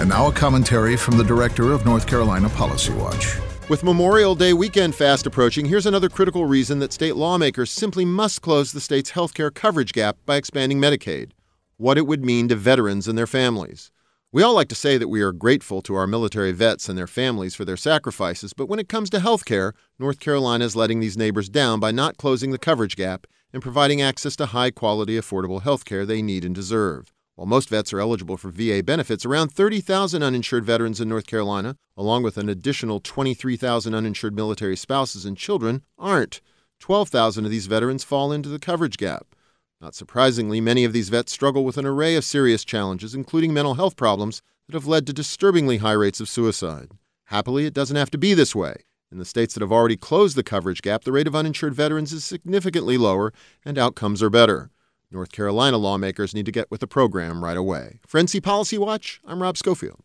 And now a commentary from the director of North Carolina Policy Watch. With Memorial Day weekend fast approaching, here's another critical reason that state lawmakers simply must close the state's health care coverage gap by expanding Medicaid. What it would mean to veterans and their families. We all like to say that we are grateful to our military vets and their families for their sacrifices, but when it comes to health care, North Carolina is letting these neighbors down by not closing the coverage gap and providing access to high-quality, affordable health care they need and deserve. While most vets are eligible for VA benefits, around 30,000 uninsured veterans in North Carolina, along with an additional 23,000 uninsured military spouses and children, aren't. 12,000 of these veterans fall into the coverage gap. Not surprisingly, many of these vets struggle with an array of serious challenges, including mental health problems that have led to disturbingly high rates of suicide. Happily, it doesn't have to be this way. In the states that have already closed the coverage gap, the rate of uninsured veterans is significantly lower and outcomes are better. North Carolina lawmakers need to get with the program right away. For NC Policy Watch, I'm Rob Schofield.